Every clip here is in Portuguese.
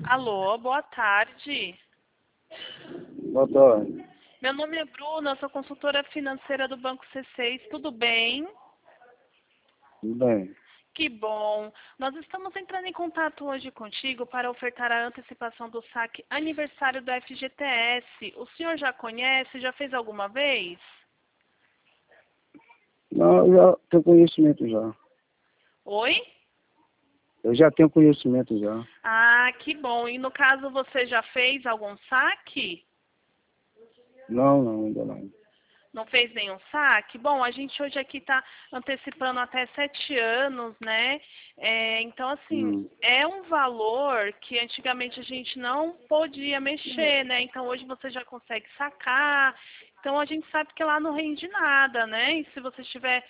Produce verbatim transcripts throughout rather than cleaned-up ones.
Alô, boa tarde. Boa tarde. Meu nome é Bruna, eu sou consultora financeira do Banco C seis, tudo bem? Tudo bem. Que bom. Nós estamos entrando em contato hoje contigo para ofertar a antecipação do saque aniversário do F G T S. O senhor já conhece? Já fez alguma vez? Não, eu já tenho conhecimento já. Oi? Eu já tenho conhecimento já. Ah, que bom. E no caso você já fez algum saque? Não, não, ainda não. Não fez nenhum saque? Bom, a gente hoje aqui está antecipando até sete anos, né? É, então, assim, Hum. é um valor que antigamente a gente não podia mexer, né? Então, hoje você já consegue sacar. Então, a gente sabe que lá não rende nada, né? E se você estiver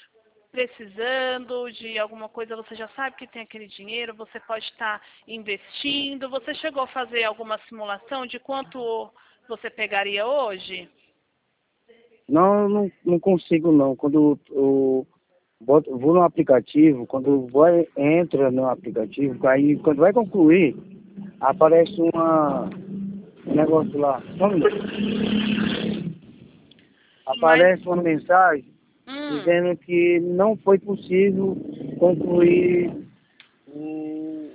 precisando de alguma coisa, você já sabe que tem aquele dinheiro, você pode estar investindo. Você chegou a fazer alguma simulação de quanto você pegaria hoje? Não, eu não, não consigo não. Quando eu boto, vou no aplicativo, quando vai, entra no aplicativo, aí quando vai concluir, aparece uma, um negócio lá. Só um minuto. Mas, Aparece uma mensagem hum, dizendo que não foi possível concluir o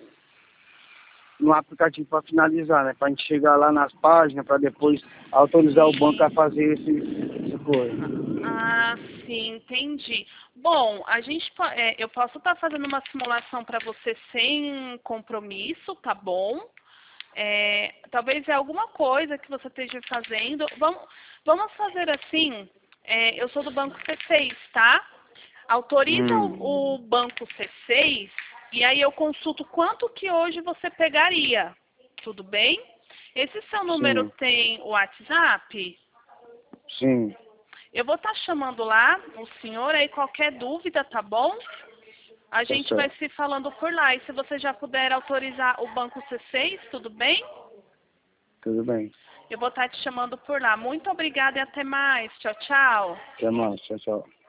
no aplicativo para finalizar, né? Para a gente chegar lá nas páginas, para depois autorizar o banco a sim. fazer esse, esse coisa. Ah, sim, entendi. Bom, a gente, po- é, eu posso estar fazendo uma simulação para você sem compromisso, tá bom? É, talvez é alguma coisa que você esteja fazendo. Vamos, vamos fazer assim. É, eu sou do Banco C seis, tá? Autoriza Hum, o, o Banco C seis e aí eu consulto quanto que hoje você pegaria. Tudo bem? Esse seu número sim, tem o WhatsApp? sim, Eu vou estar chamando lá o senhor, aí qualquer dúvida, tá bom? A tá gente vai certo. se falando por lá. E se você já puder autorizar o Banco C seis, tudo bem? Tudo bem. Eu vou estar te chamando por lá. Muito obrigada e até mais. Tchau, tchau. Até mais. Tchau, tchau.